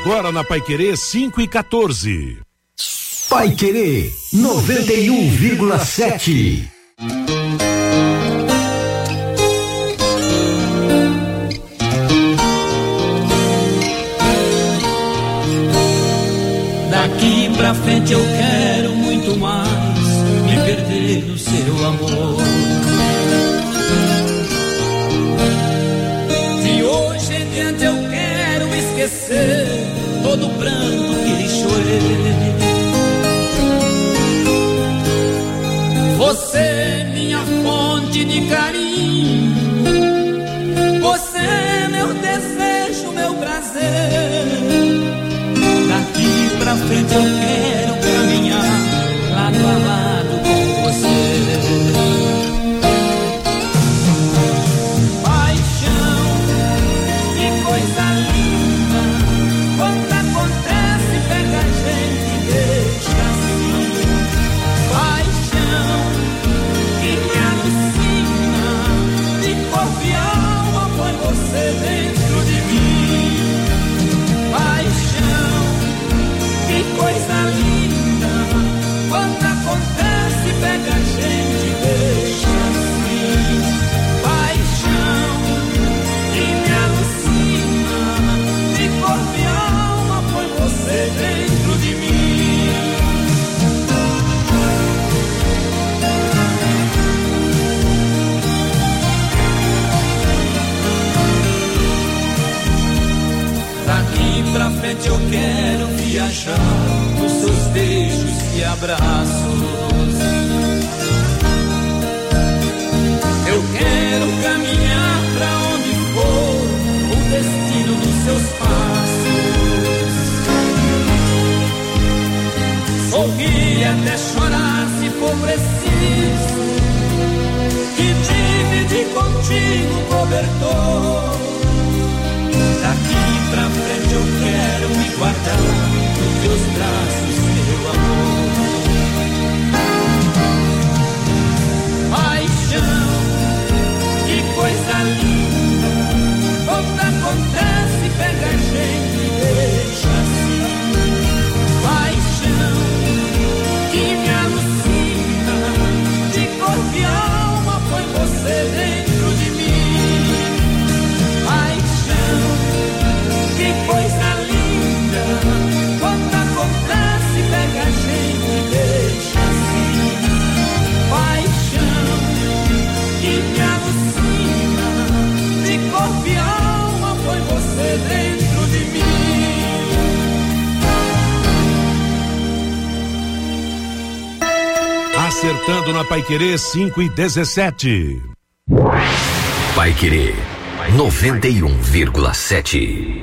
Agora na Paiquerê 5:14. Paiquerê 91,7. Daqui pra frente eu quero muito mais me perder no seu amor. De hoje em diante eu quero esquecer todo o pranto que chorei. Você, minha fonte de carinho, você, meu desejo, meu prazer. Daqui pra frente eu quero caminhar lado a lado com você. Paixão, que coisa linda, quando acontece pega a gente e deixa assim. Paixão, que me alucina, de corpo e alma põe você dentro de mim. Paixão, que coisa linda, quando acontece pega a gente e deixa assim. Paixão, que me alucina, de corpo e alma põe você dentro de mim. Daqui pra frente eu quero viajar nos seus beijos e abraços. Eu quero caminhar pra onde for o destino dos seus passos. Sorrir até chorar se for preciso, e dividir contigo o cobertor. Daqui pra frente eu quero me guardar nos teus braços, meu amor. Paixão, que coisa linda, quando acontece pega a gente e deixa assim. Paixão, que me alucina, de corpo e alma põe você dentro de mim. Paixão, que coisa linda, quando acontece pega a gente e deixa assim. Paixão, que me alucina, de corpo e alma põe você dentro de mim. Acertando na Paiquerê 5:17. Paiquerê 91,7.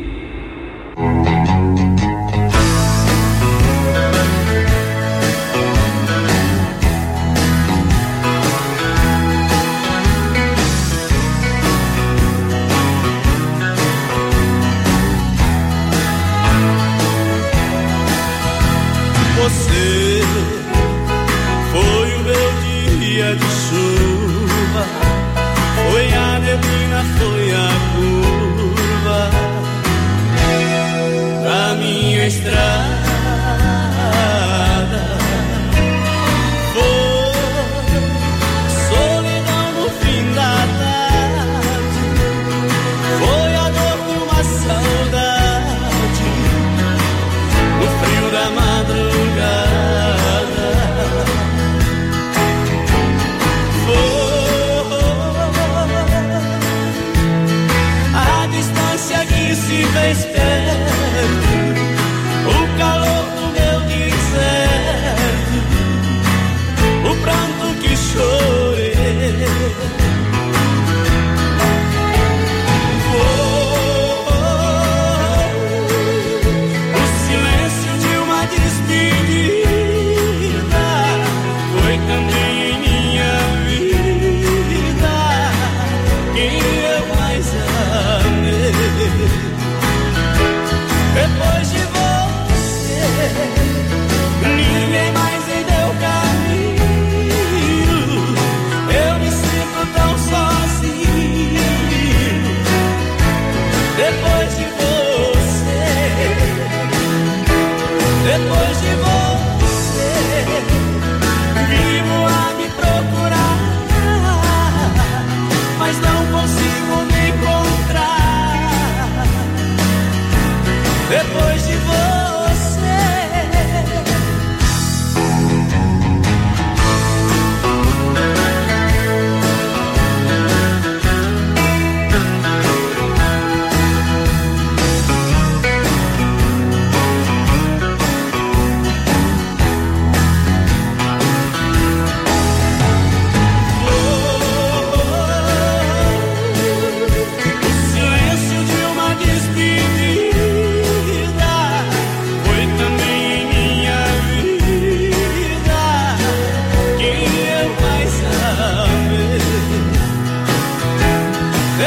Você foi o meu dia de chuva, foi a neblina, foi a curva da minha estrada. Foi solidão no fim da tarde, foi a dor de uma saudade no frio da madrugada. A distância que se fez perto, o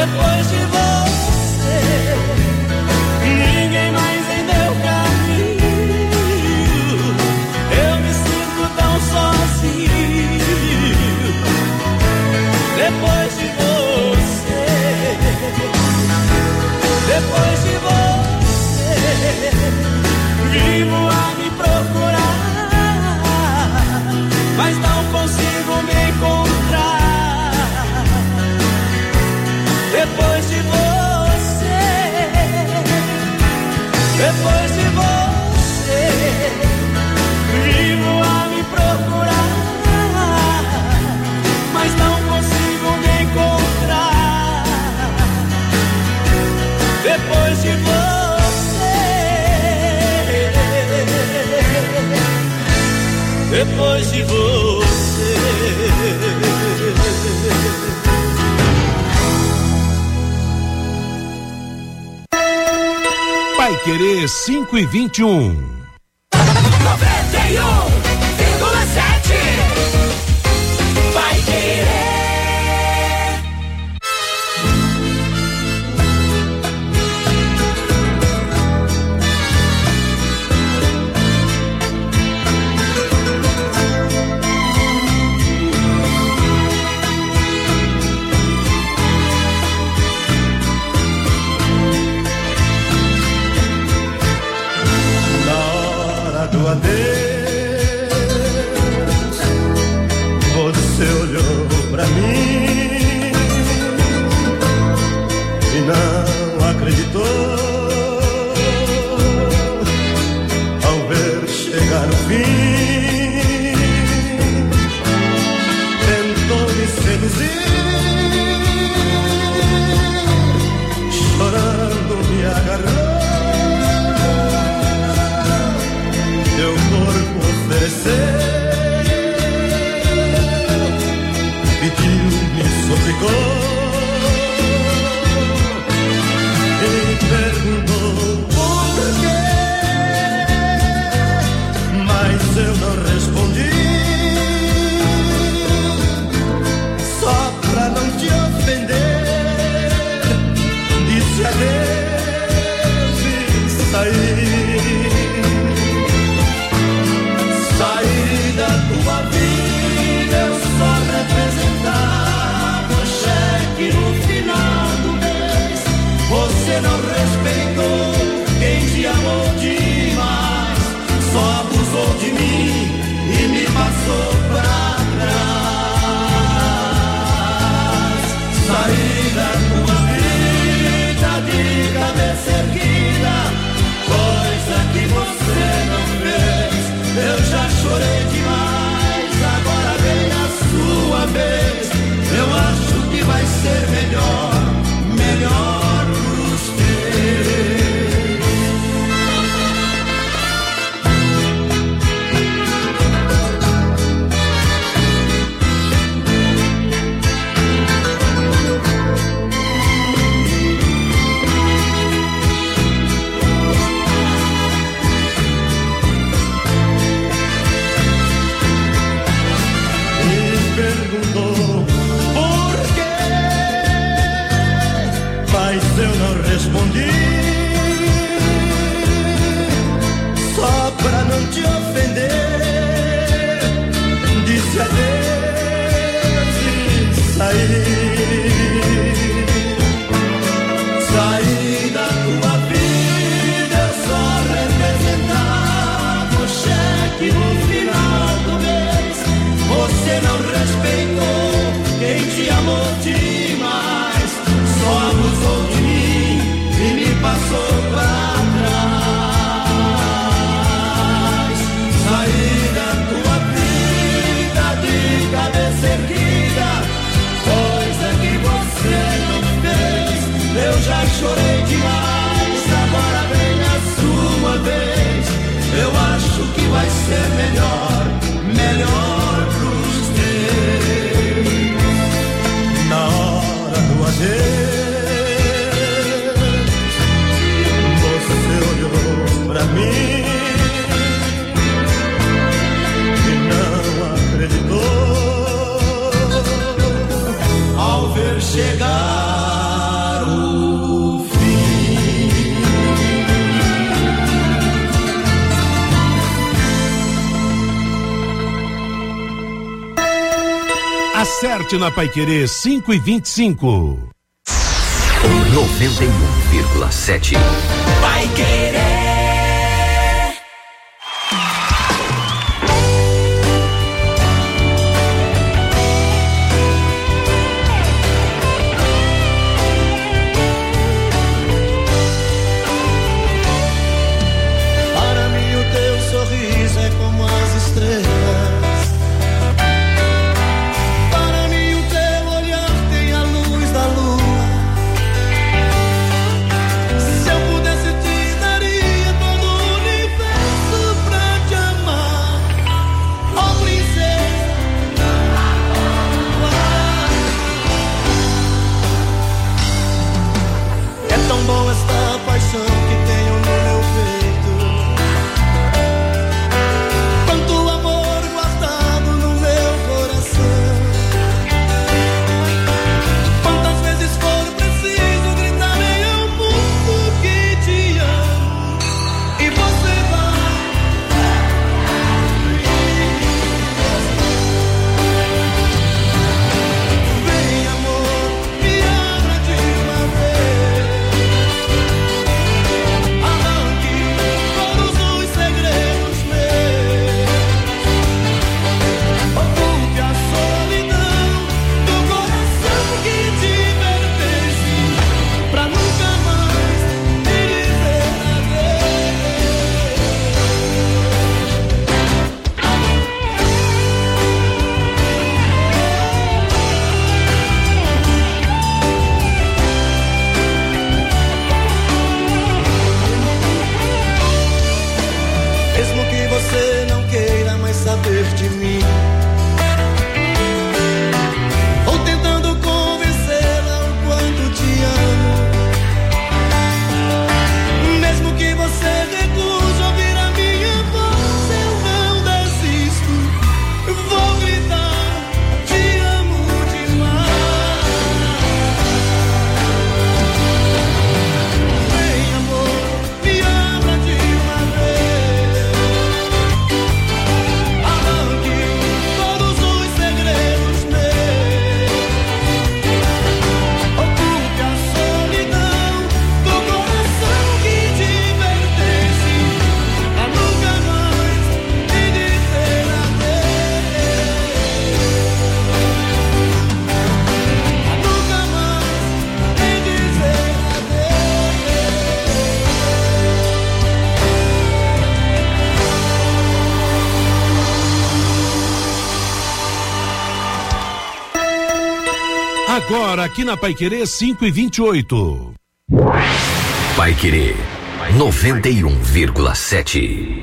Depois de você, ninguém mais em meu caminho. Eu me sinto tão sozinho. Depois de você, depois de você, vivo a me procurar, mas não consigo me encontrar. Depois de você, depois de você, vivo a me procurar, mas não consigo me encontrar. Depois de você, depois de você. Paiquerê 5:21. 91,7. Paiquerê. Do adeus, você olhou pra mim e não acreditou ao ver chegar o fim. Tentou me seduzir, chorando me agarrou. Meu corpo ofereceu, pediu, me suplicou e perguntou por quê, mas eu não respondi, só pra não te ofender. Disse adeus e saí. Da tua vida eu só representava o cheque no final do mês. Você não respeitou quem te amou demais, só abusou de mim e me passou pra trás. Saí da tua vida de cabeça erguida, coisa que você não fez. Eu já chorei demais, agora vem a sua vez. Eu acho que vai ser melhor, melhor pros respondi, só pra não te ofender. Disse adeus e saí. Saí da tua vida, eu só representava o cheque no final do mês. Você não respeitou quem te amou demais, só abusou de mim e me passou pra trás. Saí da tua vida de cabeça erguida, coisa que Acerte na Paiquerê 5:25. 91,7. Paiquerê. Para mim o teu sorriso é como as estrelas. Para mim o teu olhar tem a luz da lua. Se eu pudesse te daria todo o universo pra te amar, oh princesa. É tão bom esta paixão que tenho no meu peito. Quanto amor guardado no meu coração. Quantas vezes for preciso gritarei ao mundo que te amo. E você vai. Vem amor, me abra de uma vez. Arranque todos os segredos meus. Ocupe a solidão do coração que te pertence, pra nunca mais me dizer mesmo que você não queira mais saber de mim, ou tentando convencê-la o quanto te amo. Mesmo que você recuse ouvir a minha voz, eu não desisto. Vou gritar, te amo demais. Vem amor, me abra de uma vez. Arranque todos os segredos meus. Ocupe a solidão do coração que te pertence, pra nunca mais me dizer adeus. Pra nunca mais me dizer Agora aqui na Paiquerê 5:28. Paiquerê 91,7.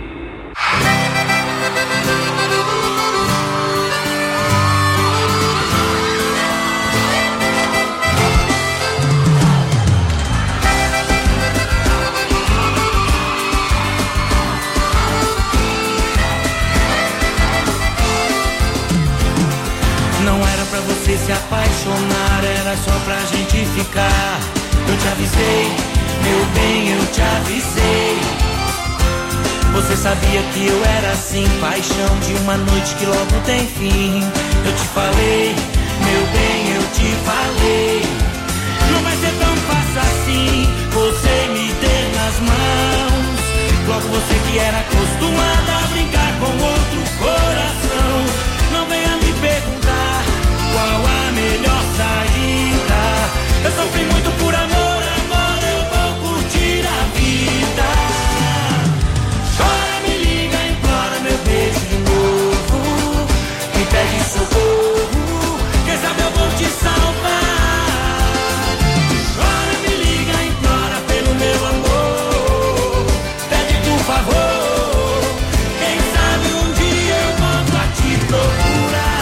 Não era pra você se apaixonar, era só pra gente ficar. Eu te avisei, meu bem, eu te avisei. Você sabia que eu era assim, paixão de uma noite que logo tem fim. Eu te falei, meu bem, eu te falei. Não vai ser tão fácil assim, você me ter nas mãos. Logo você que era acostumada a brincar com outro coração. Não venha me perguntar qual a melhor saída. Eu sofri muito por amor, amor, eu vou curtir a vida. Chora, me liga, implora meu beijo de novo. Me pede socorro, quem sabe eu vou te salvar. Chora, me liga, implora pelo meu amor. Pede por favor, quem sabe um dia eu volto a te procurar.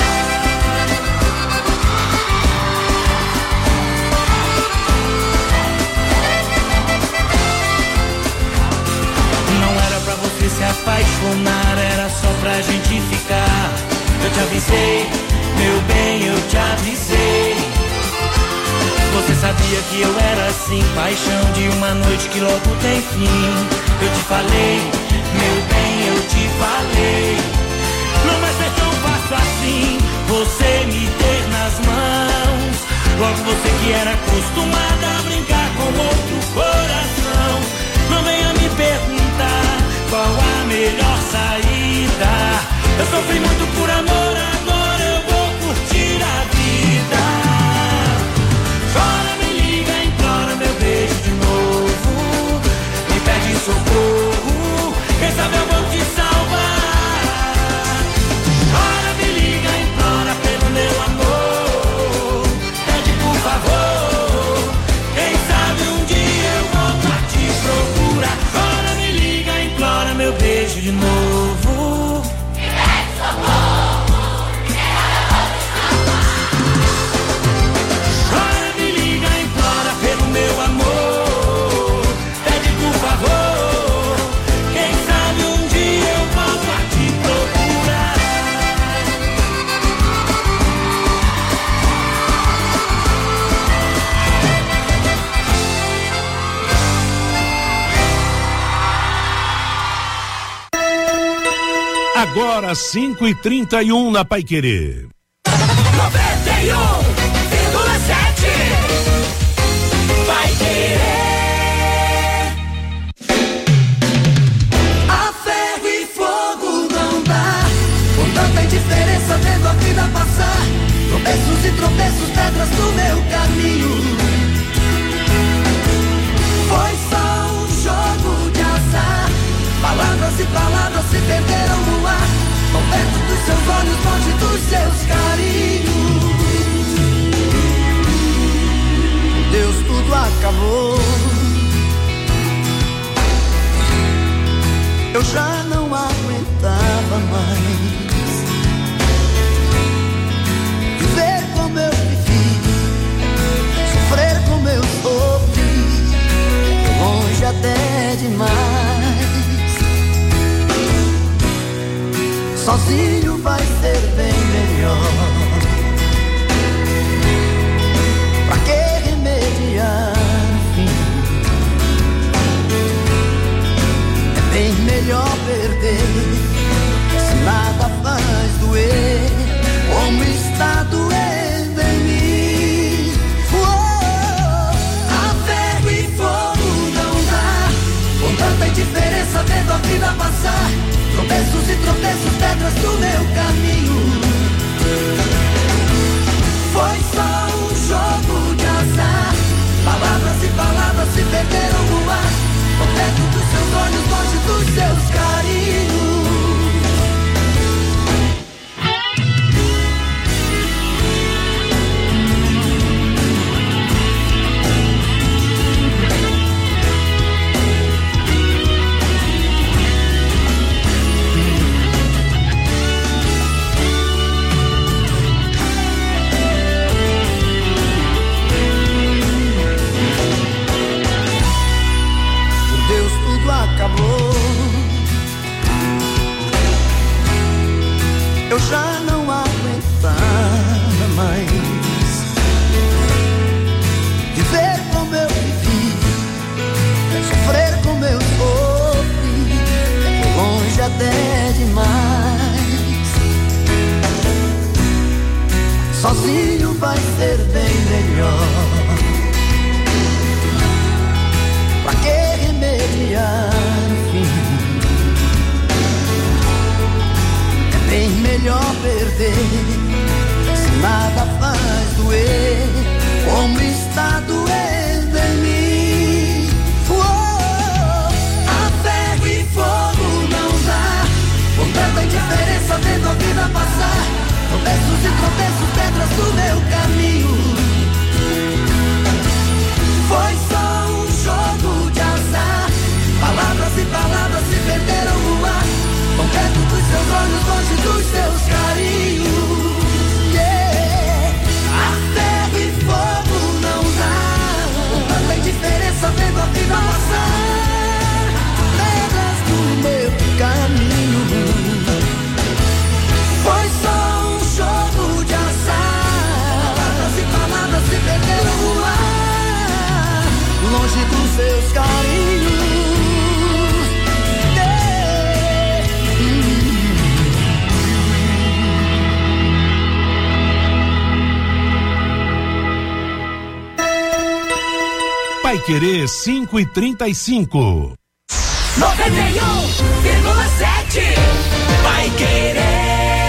Se apaixonar era só pra gente ficar. Eu te avisei, meu bem, eu te avisei. Você sabia que eu era assim, paixão de uma noite que logo tem fim. Eu te falei, meu bem, eu te falei. Não vai ser tão fácil assim, você me deu Logo você que era acostumada a brincar com outro coração, não venha me perguntar qual a melhor saída. Eu sofri muito por amor, agora eu vou curtir a vida. Chora, me liga, implora meu beijo de novo, me pede socorro, quem sabe eu vou te salvar. Chora, me liga, implora pelo meu amor, pede por favor, quem sabe um dia eu volto a te procurar. Chora, me liga, implora meu beijo de novo. Agora 5h31 na Paiquerê. 91,7 Paiquerê. A ferro e fogo não dá, com tanta indiferença vendo a vida passar. Tropeços e tropeços, pedras no meu caminho. Foi só um jogo de azar, palavras e palavras se perderam no ar, tão perto dos seus olhos, longe dos seus carinhos. Deus, tudo acabou, eu já não aguentava mais viver como eu vivi, sofrer como eu sofri, longe até demais. Sozinho vai ser bem melhor. Pra que remediar o fim? É bem melhor perder, se nada faz doer, como está doendo em mim. A ferro e fogo não dá, com tanta indiferença vendo a vida passar. Tropeços e tropeços, pedras do meu caminho. Foi só um jogo de azar, palavras e palavras se perderam no ar, tão perto dos seus olhos, longe dos seus carinhos. Acabou, eu já não aguentava mais viver como eu vivi, sofrer como eu sofri, longe até demais. Sozinho vai ser bem melhor. Pra que remediar o fim? É bem melhor perder, se nada faz doer, como está doendo em mim. A ferro e fogo não dá, com tanta indiferença vendo a vida passar. Tropeços e tropeços, pedras do meu caminho. Foi só um jogo de azar, palavras e palavras se perderam no ar, tão perto dos seus olhos, longe dos seus carinhos. A ferro e fogo não dá, com tanta indiferença vendo a vida passar. Pedras do meu caminho. Foi só um jogo de azar, palavras e palavras se perderam no ar, longe dos seus carinhos. Paiquerê 5:35. 91,7 Paiquerê.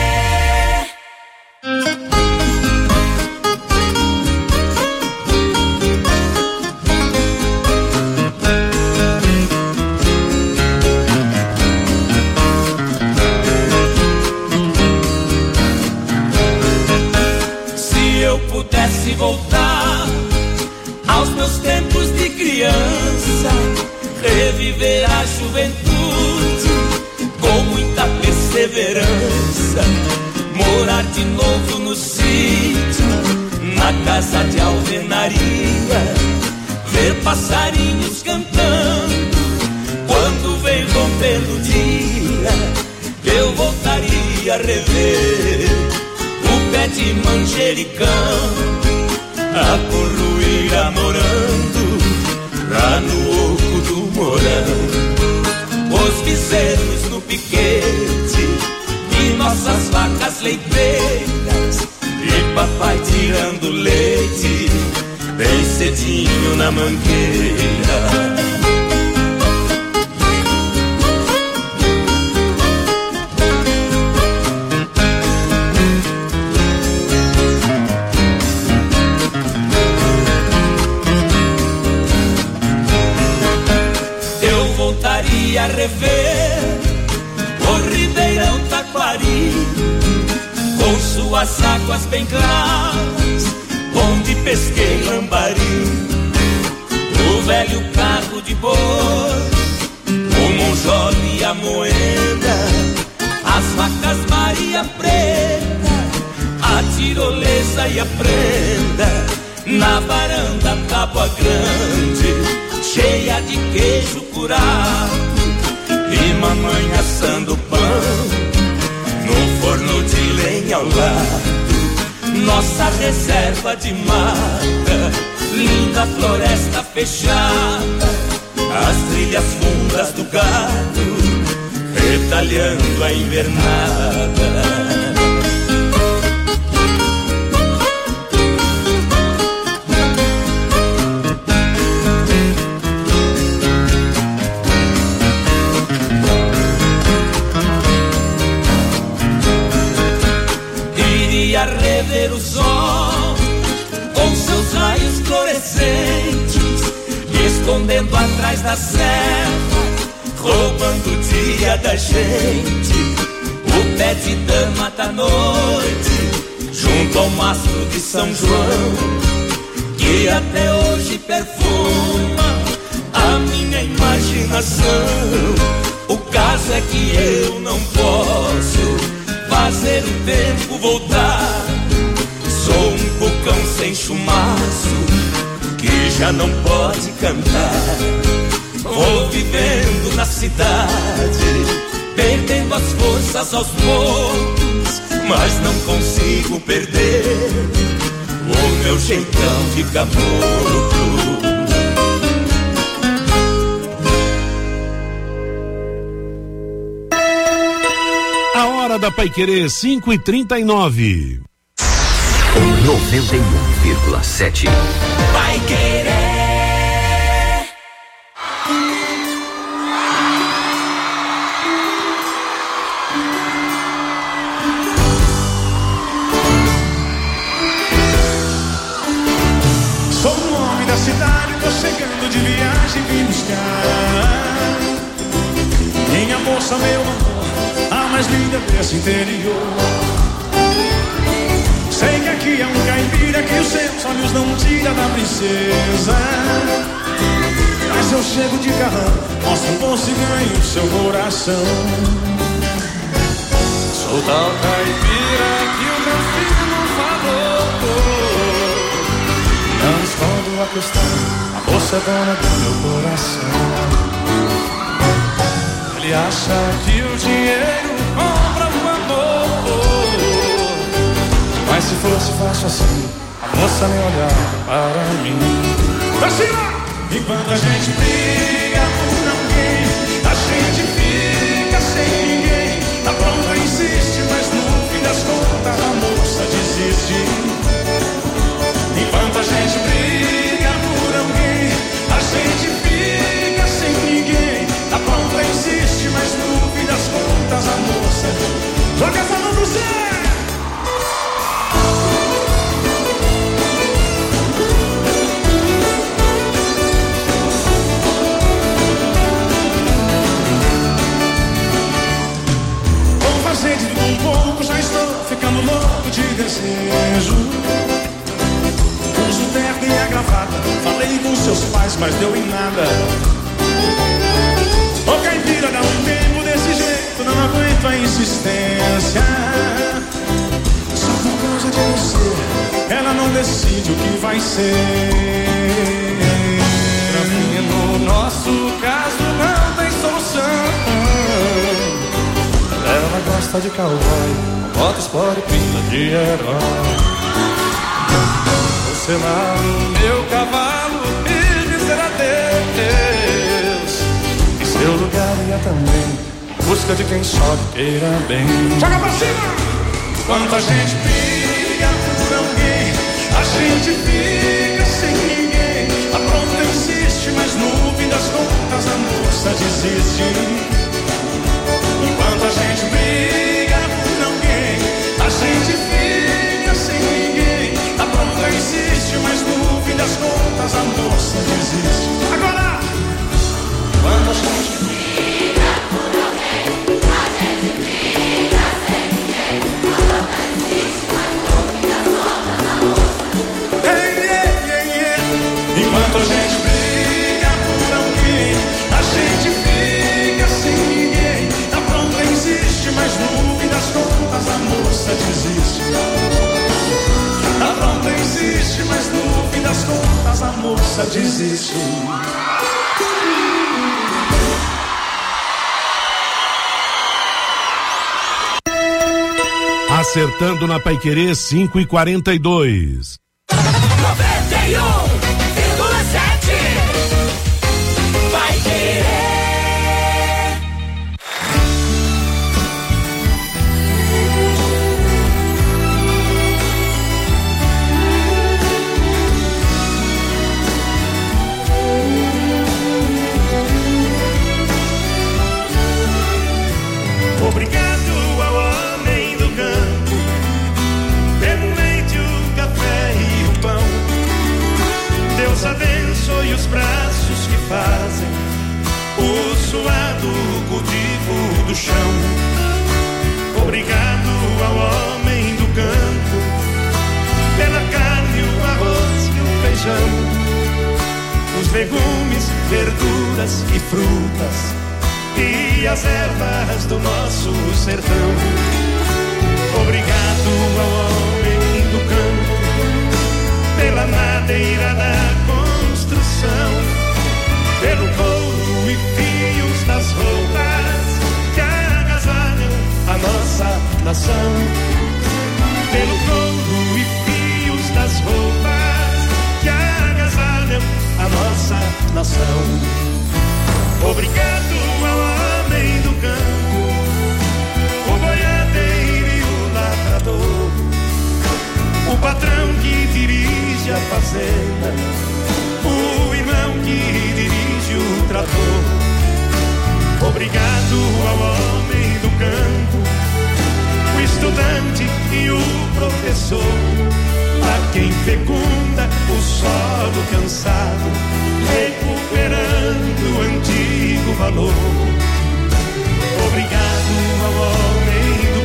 Se eu pudesse voltar aos meus tempos de criança, reviver a juventude com muita perseverança, morar de novo no sítio, na casa de alvenaria, ver passarinhos cantando quando vem rompendo o dia. Eu voltaria a rever o pé de manjericão, a corruíra morando lá no oco do morão, os bezerros no piquete e nossas vacas leiteiras, e papai tirando leite bem cedinho na mangueira. A rever o Ribeirão Taquari, com suas águas bem claras, onde pesquei lambari, o velho carro de boi, o monjolo e a moeda, as vacas Maria Preta, a tirolesa e a prenda, na varanda Tábua Grande, cheia de queijo curado, e mamãe assando pão no forno de lenha ao lado. Nossa reserva de mata, linda floresta fechada, as trilhas fundas do gado, retalhando a invernada. A rever o sol com seus raios fluorescentes, escondendo atrás da serra, roubando o dia da gente. O pé de dama da noite, junto ao mastro de São João, que até hoje perfuma a minha imaginação. O caso é que eu não posso fazer o tempo voltar. Sou um cucão sem chumaço que já não pode cantar. Vou vivendo na cidade, perdendo as forças aos poucos, mas não consigo perder o meu jeitão de caboclo. A hora da Paiquerê 5:39. 91,7. Paiquerê. Sou um homem da cidade, tô chegando de viagem, vim buscar minha moça, meu amor, a mais linda desse interior. Sei que aqui é um caipira que os seus olhos não tira da princesa, mas eu chego de carrão, mostro um bolso e ganho o seu coração. Sou tal caipira que o meu filho falou. Não escondo a questão, a moça é dona do meu coração. Ele acha que o dinheiro compra o amor, mas se fosse fácil assim, a moça nem olhava para mim. Assim, enquanto a gente briga por alguém, a gente fica sem ninguém. A prova insiste, mas no fim das contas a moça desiste. Enquanto a gente briga por alguém, a mais, mas deu em nada. Ô caipira, dá um tempo desse jeito, não aguento a insistência. Só por causa de você, ela não decide o que vai ser. Pra mim, no nosso caso, não tem solução. Ela gosta de cowboy, moto sport e pinta de herói. Você lá no meu cavalo e dizer adeus. Em seu lugar ia também, busca de quem só queira bem. Joga pra cima! Quanta gente briga por alguém, a gente fica sem ninguém. A pronta insiste, mas no fim das contas a moça desiste. Enquanto a gente briga por alguém, a gente fica sem ninguém. A pronta insiste, mas no fim das contas a moça desiste. Agora! Quando a gente briga por alguém, a gente fica sem ninguém. A pronta insiste, mas no fim das contas a moça desiste. Enquanto a gente briga por alguém, a gente fica sem ninguém. A pronta insiste, mas no fim das contas a moça desiste. A pronta insiste, mas no fim das contas a moça desiste. Acertando na Paiquerê 5h42. 91,7 Paiquerê. Obrigado ao homem do campo pelo leite, o café e o pão. Deus abençoe os braços que fazem o suado cultivo do chão. Obrigado ao homem do campo pela carne, o arroz e o feijão, os legumes, verduras e frutas e as ervas do nosso sertão. Obrigado ao homem do campo pela madeira da construção, pelo couro e fios das roupas que agasalham a nossa nação. Pelo couro e fios das roupas que agasalham a nossa nação. Obrigado ao homem do campo, o boiadeiro e o lavrador, o patrão que dirige a fazenda, o irmão que dirige o trator. Obrigado ao homem do campo, o estudante e o professor, a quem fecunda o solo cansado, recuperando o antigo valor. Obrigado ao homem do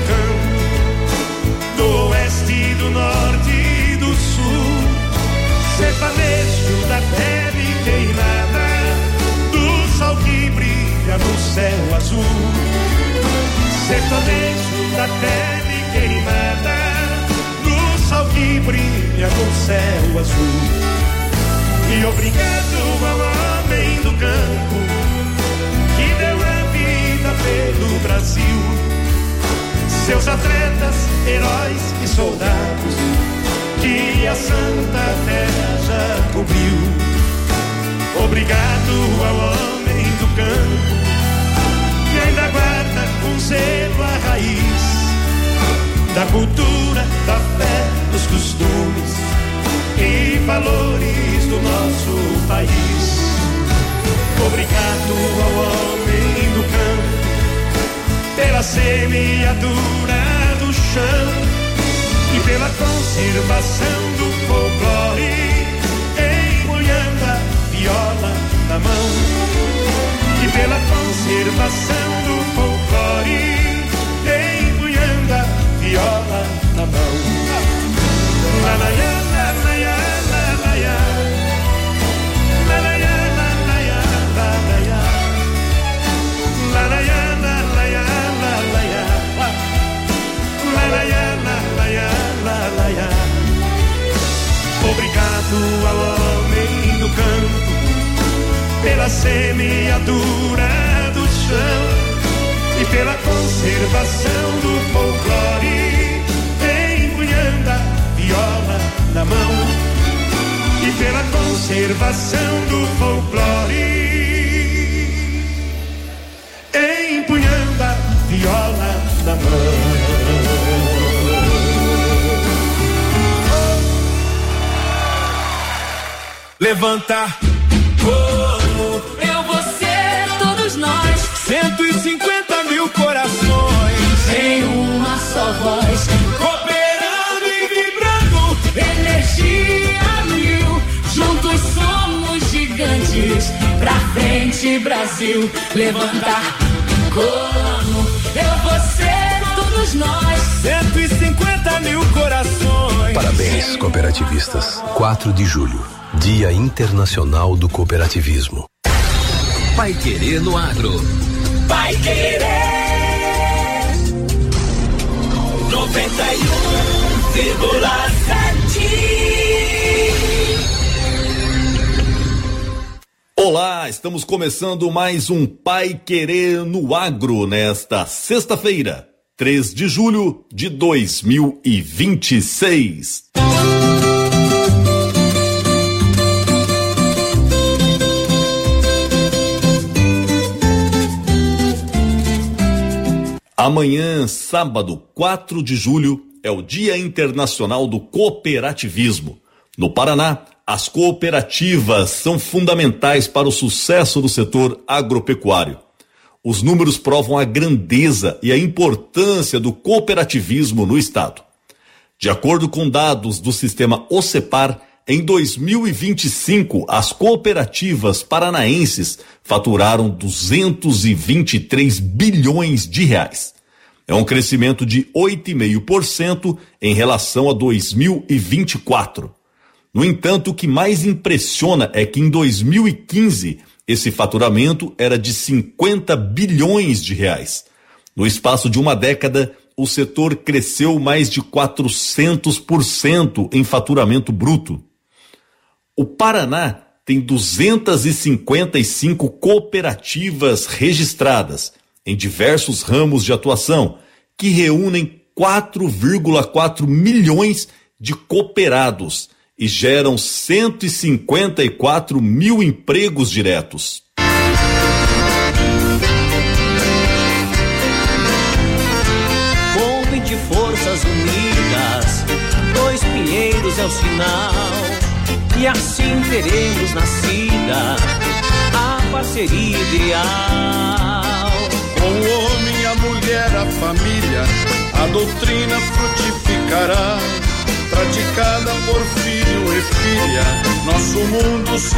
campo, do oeste, do norte e do sul, sertanejo da pele queimada, do sol que brilha no céu azul. Sertanejo da pele queimada, do sol que brilha no céu azul. E obrigado ao homem do campo que deu a vida pelo Brasil, seus atletas, heróis e soldados que a Santa Terra já cobriu. Obrigado ao homem do campo que ainda guarda com zelo a raiz da cultura, da fé, dos costumes e valores do nosso país. Obrigado ao homem do campo pela semeadura do chão e pela conservação do folclore, empunhando a viola na mão. E pela conservação do folclore, empunhando a viola na mão. La la ya, la la ya, la la ya, la la ya. ao homem do campo, pela semeadura do chão e pela conservação do folclore, empunhando a viola na mão, e pela conservação do folclore, empunhando a viola na mão. Levantar como eu, você, todos nós, 150 mil corações em uma só voz, cooperando e vibrando, energia mil, juntos somos gigantes, pra frente Brasil, levantar como eu, você, todos nós, 150 mil corações. Parabéns, cooperativistas. 4 de julho, Dia Internacional do Cooperativismo. Paiquerê no Agro. Paiquerê 91,7. Olá, estamos começando mais um Paiquerê no Agro nesta sexta-feira, 3 de julho de 2026. Amanhã, sábado, 4 de julho, é o Dia Internacional do Cooperativismo. No Paraná, as cooperativas são fundamentais para o sucesso do setor agropecuário. Os números provam a grandeza e a importância do cooperativismo no estado. De acordo com dados do sistema OCEPAR, em 2025, as cooperativas paranaenses faturaram 223 bilhões de reais. É um crescimento de 8,5% em relação a 2024. No entanto, o que mais impressiona é que em 2015, esse faturamento era de 50 bilhões de reais. No espaço de uma década, o setor cresceu mais de 400% em faturamento bruto. O Paraná tem 255 cooperativas registradas em diversos ramos de atuação, que reúnem 4,4 milhões de cooperados e geram 154 mil empregos diretos. Com 20 forças unidas, 2 pinheiros é o sinal, e assim teremos nascida a parceria ideal. Com o homem, a mulher, a família, a doutrina frutificará, praticada por filho e filha, nosso mundo se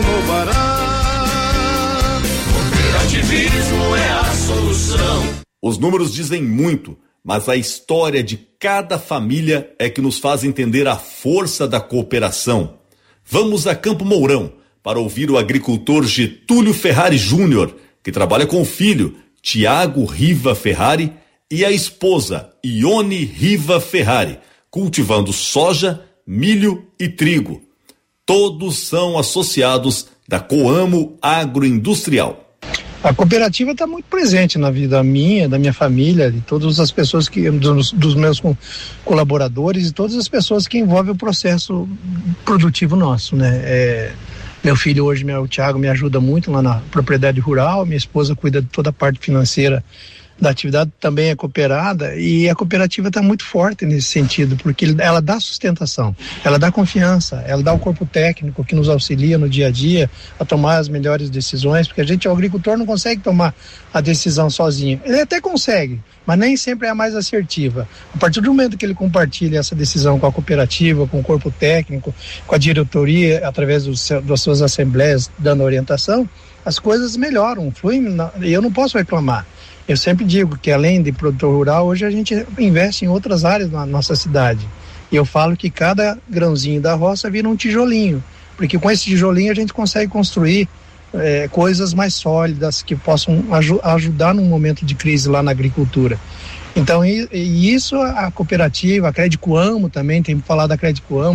renovará. Cooperativismo é a solução. Os números dizem muito, mas a história de cada família é que nos faz entender a força da cooperação. Vamos a Campo Mourão para ouvir o agricultor Getúlio Ferrari Júnior, que trabalha com o filho, Tiago Riva Ferrari, e a esposa, Ione Riva Ferrari, cultivando soja, milho e trigo. Todos são associados da Coamo Agroindustrial. A cooperativa está muito presente na vida minha, da minha família, de todas as pessoas dos meus colaboradores e todas as pessoas que envolvem o processo produtivo nosso, né? Meu filho hoje, o Thiago, me ajuda muito lá na propriedade rural, minha esposa cuida de toda a parte financeira da atividade, também é cooperada, e a cooperativa está muito forte nesse sentido, porque ela dá sustentação, ela dá confiança, ela dá o corpo técnico que nos auxilia no dia a dia a tomar as melhores decisões, porque o agricultor não consegue tomar a decisão sozinho, ele até consegue, mas nem sempre é a mais assertiva. A partir do momento que ele compartilha essa decisão com a cooperativa, com o corpo técnico, com a diretoria, através das suas assembleias dando orientação, as coisas melhoram, fluem, e eu não posso reclamar. Eu sempre digo que além de produtor rural, hoje a gente investe em outras áreas na nossa cidade. E eu falo que cada grãozinho da roça vira um tijolinho, porque com esse tijolinho a gente consegue construir coisas mais sólidas que possam ajudar num momento de crise lá na agricultura. Então, e isso a cooperativa, a Crédito Amo também, tem que falar da Crédito Amo,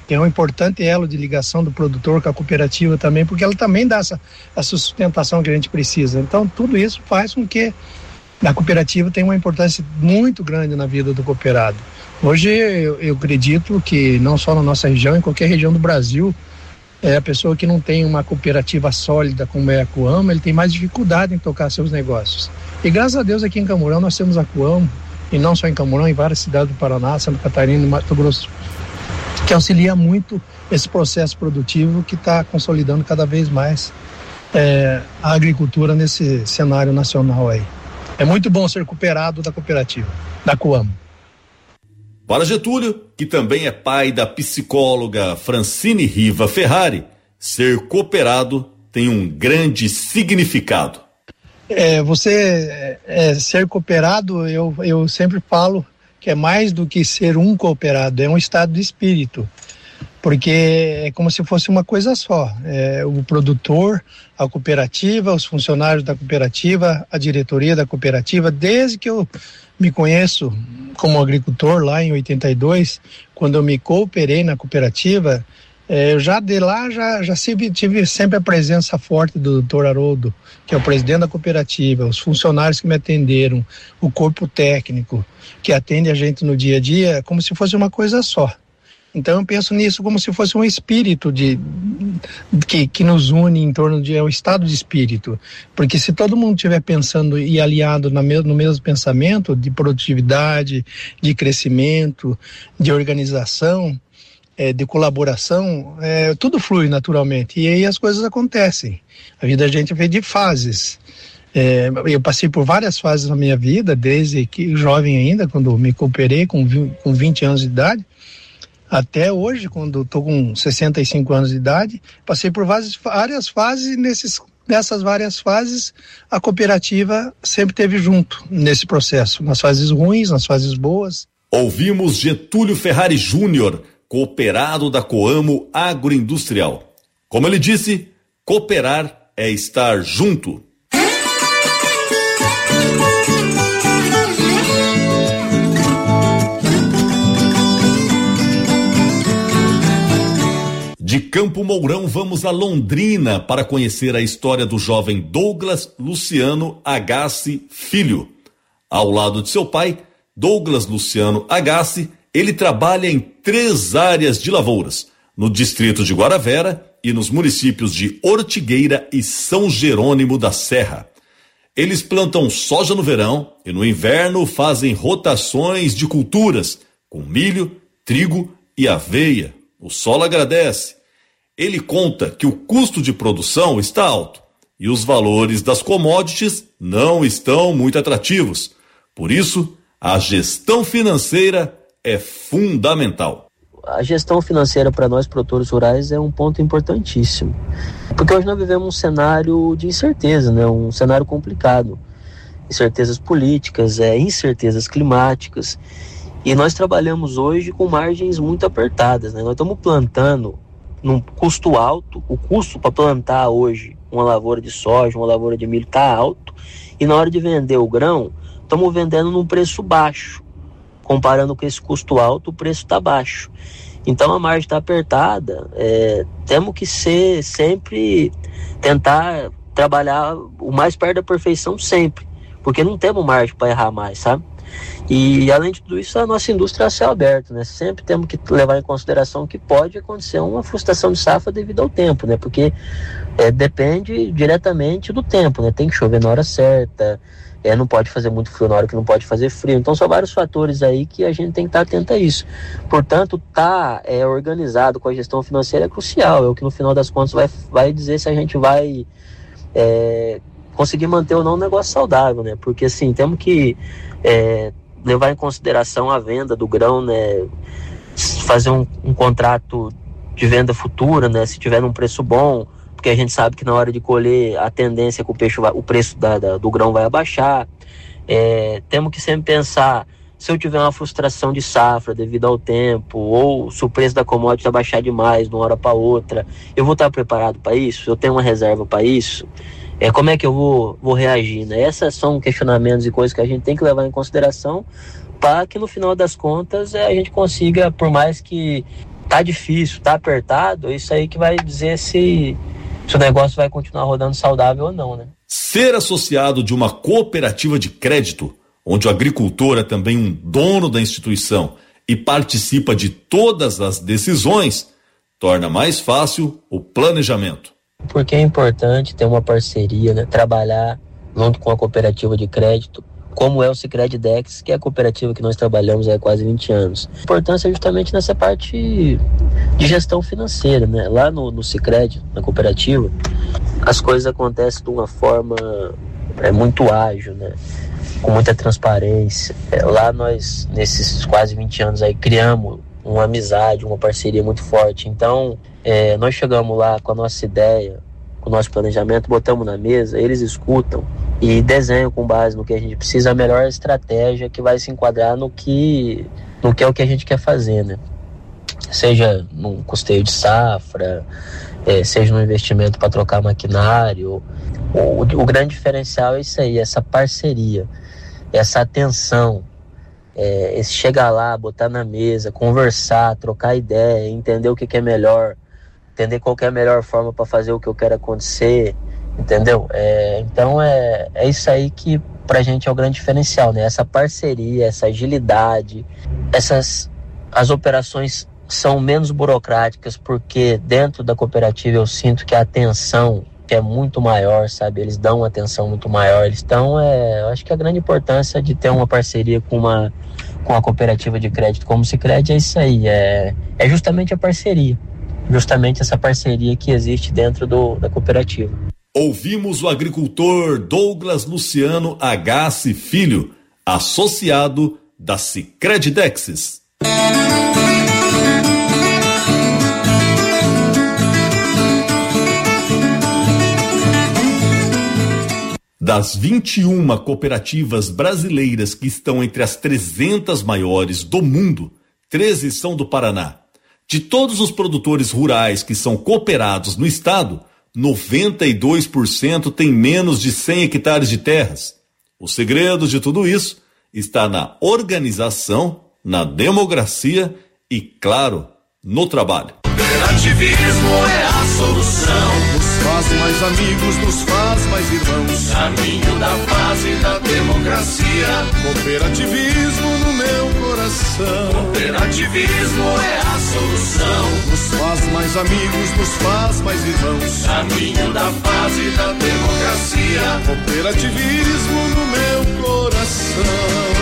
que é um importante elo de ligação do produtor com a cooperativa também, porque ela também dá essa sustentação que a gente precisa. Então, tudo isso faz com que a cooperativa tenha uma importância muito grande na vida do cooperado. Hoje, eu acredito que não só na nossa região, em qualquer região do Brasil, a pessoa que não tem uma cooperativa sólida como é a Coamo, ele tem mais dificuldade em tocar seus negócios. E graças a Deus aqui em Camurão nós temos a Coamo, e não só em Camurão, em várias cidades do Paraná, Santa Catarina e Mato Grosso, que auxilia muito esse processo produtivo que está consolidando cada vez mais a agricultura nesse cenário nacional aí. É muito bom ser cooperado da cooperativa, da Coamo. Para Getúlio, que também é pai da psicóloga Francine Riva Ferrari, ser cooperado tem um grande significado. Ser cooperado, eu sempre falo que é mais do que ser um cooperado, é um estado de espírito, porque é como se fosse uma coisa só, o produtor, a cooperativa, os funcionários da cooperativa, a diretoria da cooperativa. Desde que eu me conheço como agricultor lá em 82, quando eu me cooperei na cooperativa, eu já de lá já tive sempre a presença forte do Dr. Haroldo, que é o presidente da cooperativa, os funcionários que me atenderam, o corpo técnico que atende a gente no dia a dia, como se fosse uma coisa só. Então eu penso nisso como se fosse um espírito que nos une em torno de um estado de espírito, porque se todo mundo estiver pensando e aliado no mesmo pensamento de produtividade, de crescimento, de organização, de colaboração, tudo flui naturalmente, e aí as coisas acontecem. A vida da gente é feita de fases. Eu passei por várias fases na minha vida, desde que jovem ainda, quando me cooperei com 20 anos de idade, até hoje, quando estou com 65 anos de idade, passei por várias fases, e nessas várias fases a cooperativa sempre esteve junto nesse processo, nas fases ruins, nas fases boas. Ouvimos Getúlio Ferrari Júnior, cooperado da Coamo Agroindustrial. Como ele disse, cooperar é estar junto. De Campo Mourão, vamos a Londrina para conhecer a história do jovem Douglas Luciano Agassi Filho. Ao lado de seu pai, Douglas Luciano Agassi, ele trabalha em 3 áreas de lavouras, no distrito de Guaravera e nos municípios de Ortigueira e São Jerônimo da Serra. Eles plantam soja no verão e no inverno fazem rotações de culturas, com milho, trigo e aveia. O solo agradece. Ele conta que o custo de produção está alto e os valores das commodities não estão muito atrativos. Por isso, a gestão financeira é fundamental. A gestão financeira para nós produtores rurais é um ponto importantíssimo, porque hoje nós vivemos um cenário de incerteza, né? Um cenário complicado, incertezas políticas, incertezas climáticas, e nós trabalhamos hoje com margens muito apertadas, né? Nós estamos plantando num custo alto, o custo para plantar hoje uma lavoura de soja, uma lavoura de milho está alto, e na hora de vender o grão, estamos vendendo num preço baixo. Comparando com esse custo alto, o preço está baixo. Então a margem está apertada, temos que sempre tentar trabalhar o mais perto da perfeição sempre, porque não temos margem para errar mais, sabe? E além de tudo isso, a nossa indústria é a céu aberto, né? Sempre temos que levar em consideração que pode acontecer uma frustração de safra devido ao tempo, né? Porque depende diretamente do tempo, né? Tem que chover na hora certa, não pode fazer muito frio na hora que não pode fazer frio. Então são vários fatores aí que a gente tem que estar atento a isso. Portanto, organizado com a gestão financeira é crucial, é o que no final das contas vai dizer se a gente vai conseguir manter ou não um negócio saudável, né? Porque assim, temos que levar em consideração a venda do grão, né? Fazer um contrato de venda futura, né? Se tiver num preço bom, porque a gente sabe que na hora de colher a tendência é que o preço do grão vai abaixar. Temos que sempre pensar, se eu tiver uma frustração de safra devido ao tempo, ou se o preço da commodity abaixar demais de uma hora para outra, eu vou estar preparado para isso? Eu tenho uma reserva para isso? Como é que eu vou reagir, né? Esses são questionamentos e coisas que a gente tem que levar em consideração para que no final das contas a gente consiga, por mais que tá difícil, tá apertado, é isso aí que vai dizer se o negócio vai continuar rodando saudável ou não, né? Ser associado de uma cooperativa de crédito, onde o agricultor é também um dono da instituição e participa de todas as decisões, torna mais fácil o planejamento. Porque é importante ter uma parceria, né? Trabalhar junto com a cooperativa de crédito, como é o Sicredi-Dex, que é a cooperativa que nós trabalhamos há quase 20 anos. A importância é justamente nessa parte de gestão financeira, né? Lá no Sicredi, na cooperativa, as coisas acontecem de uma forma muito ágil, né? Com muita transparência. Lá nós, nesses quase 20 anos aí, criamos uma amizade, uma parceria muito forte. Então, nós chegamos lá com a nossa ideia, com o nosso planejamento, botamos na mesa, eles escutam e desenham com base no que a gente precisa a melhor estratégia que vai se enquadrar no que é o que a gente quer fazer, né? Seja num custeio de safra, seja no investimento para trocar maquinário. O grande diferencial é isso aí, essa parceria, essa atenção, esse chegar lá, botar na mesa, conversar, trocar ideia, entender o que é melhor, entender qual que é a melhor forma para fazer o que eu quero acontecer, entendeu? Então é isso aí que pra gente é o grande diferencial, né? Essa parceria, essa agilidade, as operações são menos burocráticas, porque dentro da cooperativa eu sinto que a atenção é muito maior, sabe? Eles dão uma atenção muito maior. Então, eu acho que a grande importância de ter uma parceria com a cooperativa de crédito como o Sicredi é isso aí, é justamente a parceria. Justamente essa parceria que existe dentro da cooperativa. Ouvimos o agricultor Douglas Luciano Agassi Filho, associado da Sicredi-Dex. Das 21 cooperativas brasileiras que estão entre as 300 maiores do mundo, 13 são do Paraná. De todos os produtores rurais que são cooperados no estado, 92% têm menos de 100 hectares de terras. O segredo de tudo isso está na organização, na democracia e, claro, no trabalho. Cooperativismo é a solução. Nos faz mais amigos, nos faz mais irmãos. Caminho da paz e da democracia. Cooperativismo no meu coração. Cooperativismo é a solução. Nos faz mais amigos, nos faz mais irmãos. Caminho da paz e da democracia. Cooperativismo no meu coração.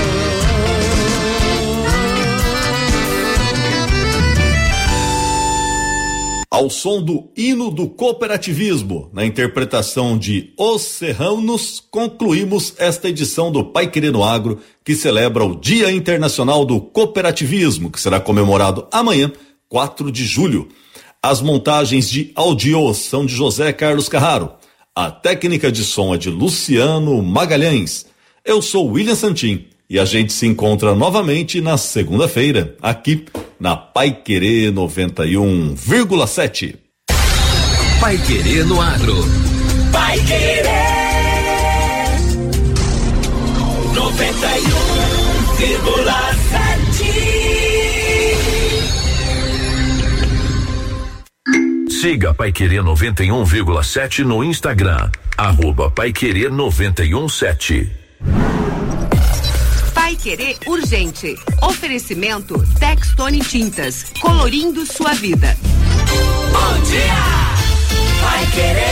Ao som do hino do cooperativismo, na interpretação de Os Serranos, concluímos esta edição do Paiquerê no Agro, que celebra o Dia Internacional do Cooperativismo, que será comemorado amanhã, 4 de julho. As montagens de áudio são de José Carlos Carraro. A técnica de som é de Luciano Magalhães. Eu sou William Santin e a gente se encontra novamente na segunda-feira, aqui na Paiquerê 91,7. Paiquerê no Agro. Paiquerê 91,7. Siga Paiquerê 91,7 no Instagram, @Paiquerê 91,7. Paiquerê Urgente. Oferecimento Textone Tintas, colorindo sua vida. Bom dia, Paiquerê.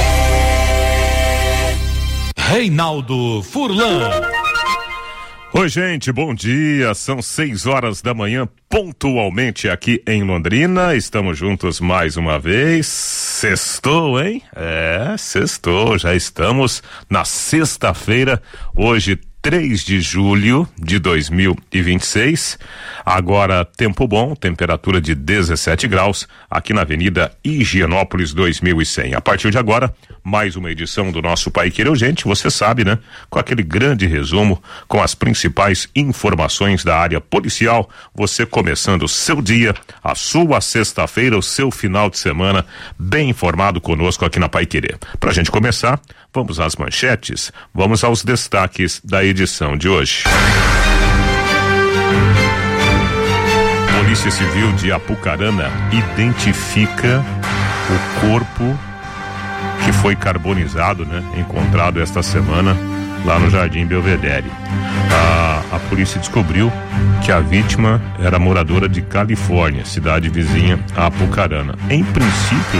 Reinaldo Furlan. Oi, gente, bom dia. São 6 horas da manhã, pontualmente aqui em Londrina. Estamos juntos mais uma vez. Sextou, hein? Sextou. Já estamos na sexta-feira, hoje 3 de julho de 2026. Agora, tempo bom, temperatura de 17 graus, aqui na Avenida Higienópolis 2100. A partir de agora, mais uma edição do nosso Paiquerê Urgente, você sabe, né? Com aquele grande resumo, com as principais informações da área policial, você começando o seu dia, a sua sexta-feira, o seu final de semana, bem informado conosco aqui na Paiquerê. Pra gente começar, vamos às manchetes, vamos aos destaques da edição de hoje. Polícia Civil de Apucarana identifica o corpo que foi carbonizado, né? Encontrado esta semana lá no Jardim Belvedere. A polícia descobriu que a vítima era moradora de Califórnia, cidade vizinha a Apucarana. Em princípio,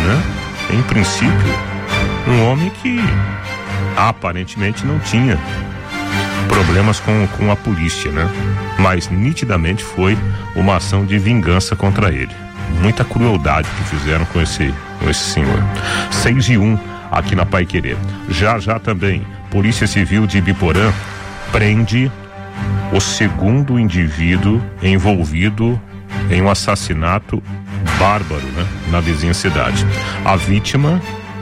um homem que aparentemente não tinha problemas com a polícia, né? Mas nitidamente foi uma ação de vingança contra ele. Muita crueldade que fizeram com esse senhor. 6:01 aqui na Paiquerê. Já também, Polícia Civil de Ibiporã prende o segundo indivíduo envolvido em um assassinato bárbaro, né? Na vizinha cidade. A vítima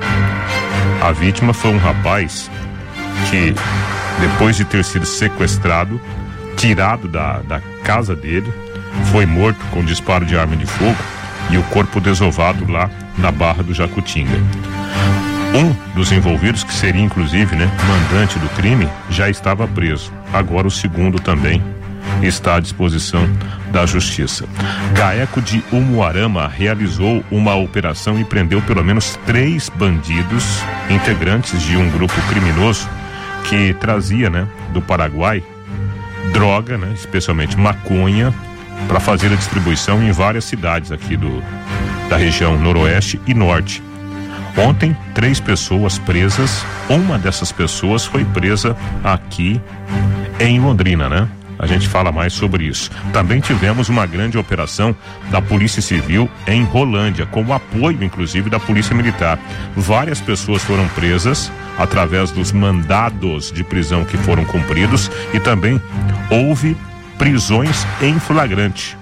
foi um rapaz que, depois de ter sido sequestrado, tirado da casa dele, foi morto com disparo de arma de fogo e o corpo desovado lá na Barra do Jacutinga. Um dos envolvidos, que seria inclusive, né, mandante do crime, já estava preso. Agora o segundo também está à disposição da justiça. GAECO de Umuarama realizou uma operação e prendeu pelo menos 3 bandidos integrantes de um grupo criminoso que trazia, né, do Paraguai droga, né, especialmente maconha, para fazer a distribuição em várias cidades aqui da região noroeste e norte. Ontem, 3 pessoas presas. Uma dessas pessoas foi presa aqui em Londrina, né? A gente fala mais sobre isso. Também tivemos uma grande operação da Polícia Civil em Rolândia, com o apoio, inclusive, da Polícia Militar. Várias pessoas foram presas através dos mandados de prisão que foram cumpridos e também houve prisões em flagrante.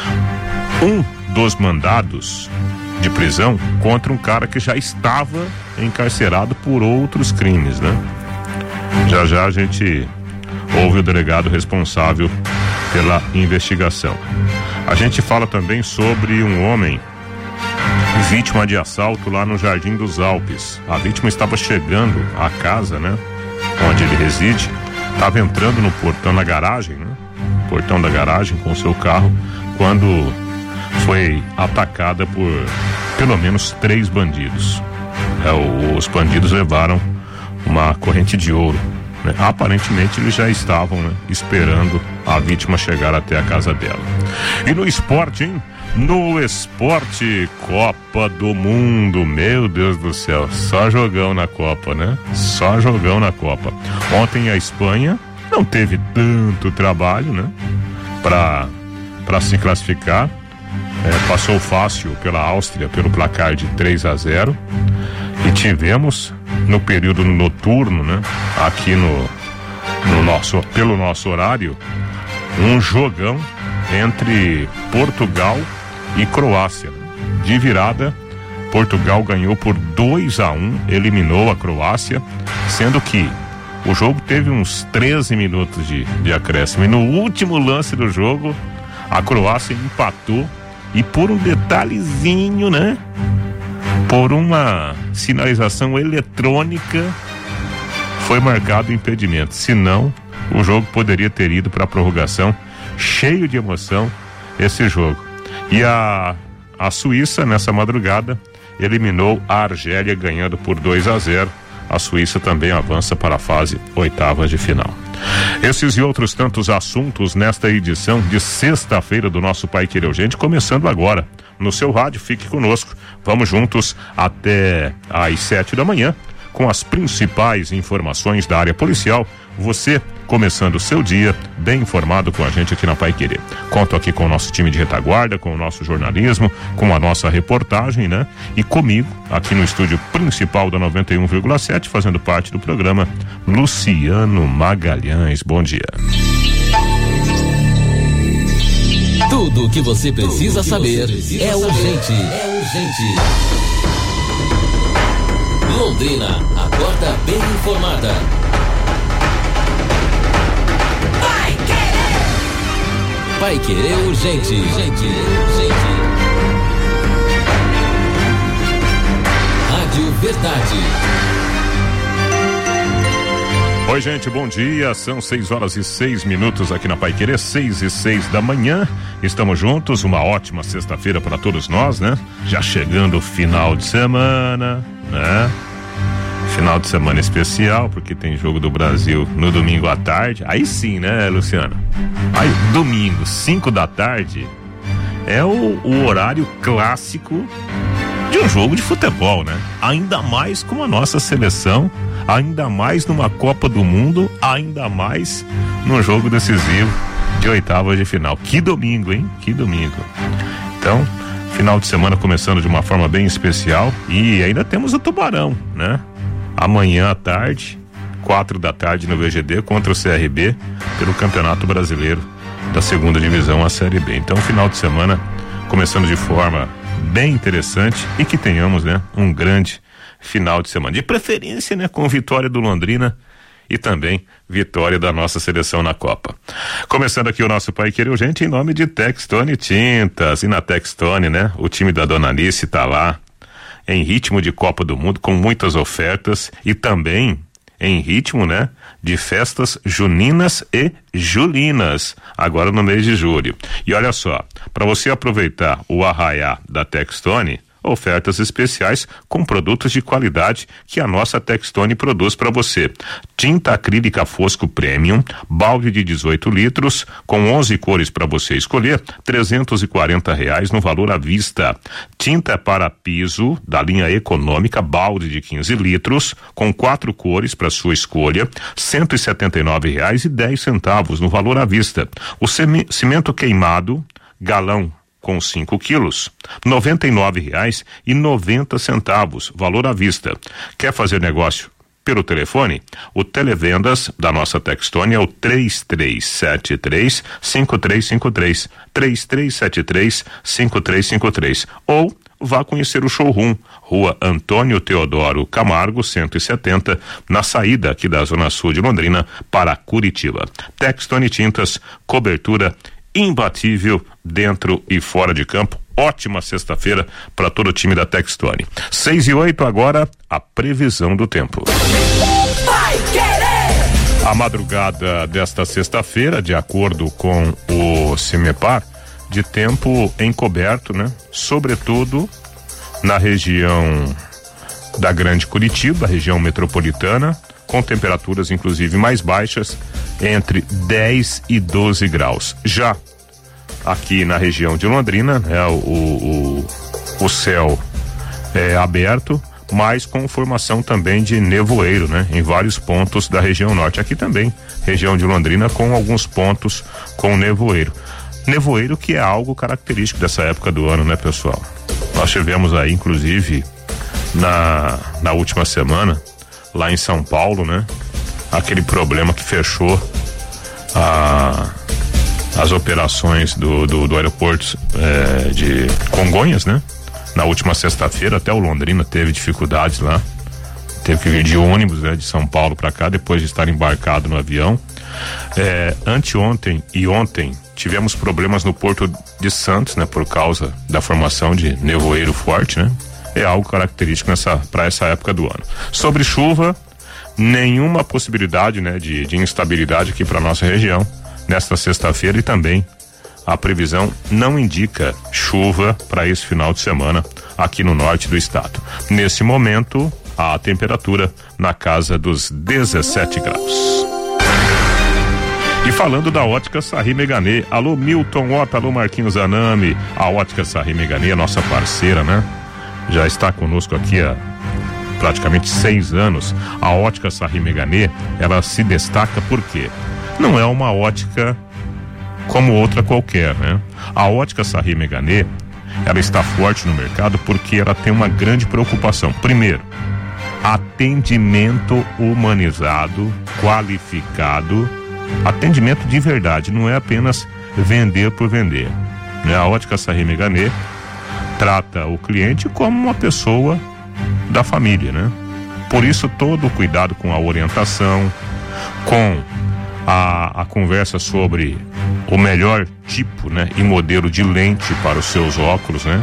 Um dos mandados de prisão contra um cara que já estava encarcerado por outros crimes, né? Já a gente ouve o delegado responsável pela investigação. A gente fala também sobre um homem vítima de assalto lá no Jardim dos Alpes. A vítima estava chegando à casa, né, onde ele reside, estava entrando no portão, na garagem, né, portão da garagem com seu carro, quando foi atacada por pelo menos 3 bandidos. Os bandidos levaram uma corrente de ouro, né? Aparentemente eles já estavam, né, esperando a vítima chegar até a casa dela. E no esporte, hein? No esporte, Copa do Mundo, meu Deus do céu, só jogão na Copa, né? Só jogão na Copa. Ontem a Espanha não teve tanto trabalho, né, para se classificar. Passou fácil pela Áustria pelo placar de 3-0 e tivemos no período noturno, né, aqui pelo nosso horário, um jogão entre Portugal e Croácia. De virada, Portugal ganhou por 2-1, eliminou a Croácia, sendo que o jogo teve uns 13 minutos de acréscimo. E no último lance do jogo, a Croácia empatou. E por um detalhezinho, né? Por uma sinalização eletrônica, foi marcado o impedimento. Senão, o jogo poderia ter ido para a prorrogação. Cheio de emoção esse jogo. E a Suíça, nessa madrugada, eliminou a Argélia, ganhando por 2-0. A Suíça também avança para a fase oitavas de final. Esses e outros tantos assuntos nesta edição de sexta-feira do nosso Paiquerê Urgente, começando agora no seu rádio. Fique conosco, vamos juntos até às 7 da manhã com as principais informações da área policial. Você começando o seu dia bem informado com a gente aqui na Paiquerê. Conto aqui com o nosso time de retaguarda, com o nosso jornalismo, com a nossa reportagem, né? E comigo, aqui no estúdio principal da 91,7, fazendo parte do programa, Luciano Magalhães. Bom dia. Tudo o que você precisa saber é urgente. Londrina, acorda bem informada. Paiquerê Urgente. Rádio Verdade. Oi, gente, bom dia. São 6h06 aqui na Paiquerê, 6h06 da manhã. Estamos juntos, uma ótima sexta-feira para todos nós, né? Já chegando o final de semana, né? Final de semana especial, porque tem jogo do Brasil no domingo à tarde. Aí sim, né, Luciano? Aí, domingo, 5 da tarde, é o horário clássico de um jogo de futebol, né? Ainda mais com a nossa seleção, ainda mais numa Copa do Mundo, ainda mais num jogo decisivo de oitavas de final. Que domingo, hein? Que domingo. Então, final de semana começando de uma forma bem especial e ainda temos o Tubarão, né? Amanhã à tarde, 4 da tarde no VGD contra o CRB pelo Campeonato Brasileiro da segunda divisão, a Série B. Então, final de semana começando de forma bem interessante e que tenhamos, né, um grande final de semana, de preferência, né, com vitória do Londrina e também vitória da nossa seleção na Copa. Começando aqui o nosso Paiquerê, gente, em nome de Textone Tintas. E na Textone, né, o time da Dona Alice tá lá em ritmo de Copa do Mundo com muitas ofertas e também em ritmo, né, de festas juninas e julinas, agora no mês de julho. E olha só, para você aproveitar o arraiá da Textone, ofertas especiais com produtos de qualidade que a nossa Textone produz para você. Tinta acrílica Fosco Premium, balde de 18 litros, com 11 cores para você escolher, R$340 no valor à vista. Tinta para piso da linha econômica, balde de 15 litros, com 4 cores para sua escolha, R$179,10 no valor à vista. O cimento queimado, galão com 5 quilos, R$99,90, valor à vista. Quer fazer negócio pelo telefone? O televendas da nossa Textone é o 3373-5353, 3373-5353, ou vá conhecer o showroom, Rua Antônio Teodoro Camargo, 170, na saída aqui da Zona Sul de Londrina para Curitiba. Textone Tintas, cobertura imbatível dentro e fora de campo. Ótima sexta-feira para todo o time da Textone. 6:08 agora, a previsão do tempo. A madrugada desta sexta-feira, de acordo com o CIMEPAR, de tempo encoberto, né? Sobretudo na região da Grande Curitiba, região metropolitana, com temperaturas inclusive mais baixas, entre 10 e 12 graus. Já aqui na região de Londrina, o céu é aberto, mas com formação também de nevoeiro, né? Em vários pontos da região norte. Aqui também, região de Londrina, com alguns pontos com nevoeiro. Nevoeiro que é algo característico dessa época do ano, né, pessoal? Nós tivemos aí, inclusive, na última semana, lá em São Paulo, né? Aquele problema que fechou as operações do aeroporto de Congonhas, né? Na última sexta-feira, até o Londrina teve dificuldades lá. Teve que vir de ônibus, né, de São Paulo para cá, depois de estar embarcado no avião. Anteontem e ontem tivemos problemas no Porto de Santos, né? Por causa da formação de nevoeiro forte, né? É algo característico para essa época do ano. Sobre chuva, nenhuma possibilidade, né, de instabilidade aqui para nossa região nesta sexta-feira, e também a previsão não indica chuva para esse final de semana aqui no norte do estado. Nesse momento, a temperatura na casa dos 17 graus. E falando da Ótica Sarri Meganê, alô Milton Otto, alô Marquinhos Anami, a Ótica Sarri Meganê é nossa parceira, né? Já está conosco aqui há praticamente 6 anos. A Ótica Sarri Meganê, ela se destaca porque não é uma ótica como outra qualquer, né? A Ótica Sarri Meganê, ela está forte no mercado porque ela tem uma grande preocupação. Primeiro, atendimento humanizado, qualificado, atendimento de verdade, não é apenas vender por vender, né? A Ótica Sarri Meganê trata o cliente como uma pessoa da família, né? Por isso todo o cuidado com a orientação, com a conversa sobre o melhor tipo, né, e modelo de lente para os seus óculos, né?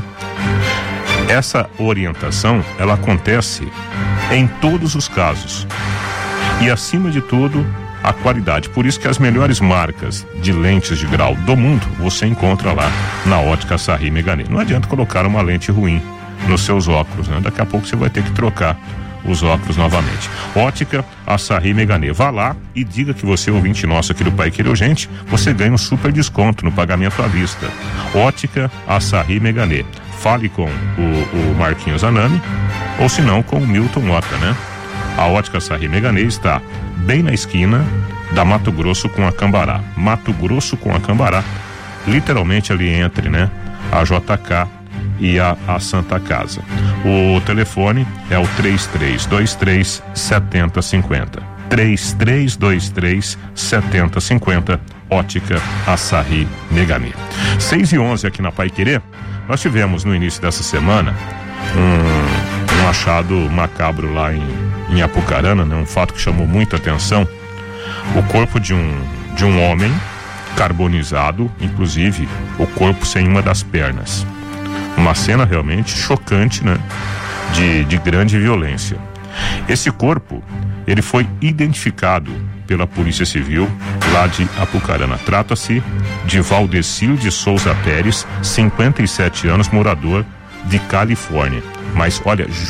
Essa orientação, ela acontece em todos os casos. e, acima de tudo, a qualidade. Por isso que as melhores marcas de lentes de grau do mundo você encontra lá na Ótica Sarri Meganê. Não adianta colocar uma lente ruim nos seus óculos, né? Daqui a pouco você vai ter que trocar os óculos novamente. Ótica Sarri Meganê. Vá lá e diga que você é ouvinte nosso aqui do Pai Querer Urgente, você ganha um super desconto no pagamento à vista. Ótica Sarri Meganê. Fale com o Marquinhos Anami, ou se não com o Milton Mota, né? A Ótica Sarri Meganê está bem na esquina da Mato Grosso com a Cambará. Mato Grosso com a Cambará, literalmente ali entre, né, a JK e a Santa Casa. O telefone é o 3323 7050. 3323 7050. Ótica Sarri Meganê. 6h11 aqui na Pai Querer. Nós tivemos no início dessa semana um achado macabro lá em Apucarana, né? Um fato que chamou muita atenção. O corpo de um homem carbonizado, inclusive o corpo sem uma das pernas. Uma cena realmente chocante, né? De grande violência. Esse corpo, ele foi identificado pela Polícia Civil lá de Apucarana. Trata-se de Valdecir de Souza Pérez, 57 anos, morador de Califórnia. Mas olha,